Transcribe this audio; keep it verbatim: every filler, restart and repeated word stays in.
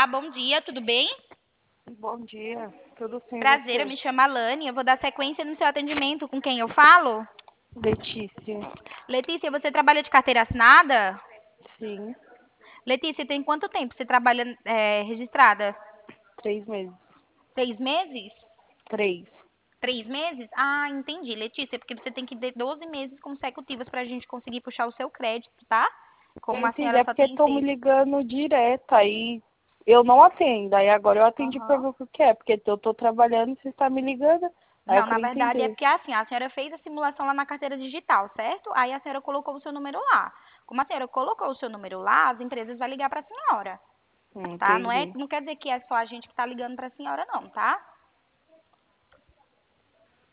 Olá, bom dia, tudo bem? Bom dia, tudo sim, Prazer, eu você? me chamo Alane, eu vou dar sequência no seu atendimento com quem eu falo. Letícia, Letícia, você trabalha de carteira assinada? sim, Letícia, tem quanto tempo você trabalha é, registrada? três meses. Seis meses? Três. Três meses? Ah, entendi, Letícia, porque você tem que ter doze meses consecutivos para a gente conseguir puxar o seu crédito, tá? Eu Como a entendi, senhora é só porque tem estão me seis. ligando direto, aí eu não atendo, aí agora eu atendi pra Aham. ver o que é, porque eu tô trabalhando e você está me ligando, aí eu Não, na quero verdade é entender. porque assim, a senhora fez a simulação lá na carteira digital, certo? Aí a senhora colocou o seu número lá. Como a senhora colocou o seu número lá, as empresas vão ligar para a senhora, Hum, tá? Não é, entendi. não quer dizer que é só a gente que está ligando para a senhora, não, tá?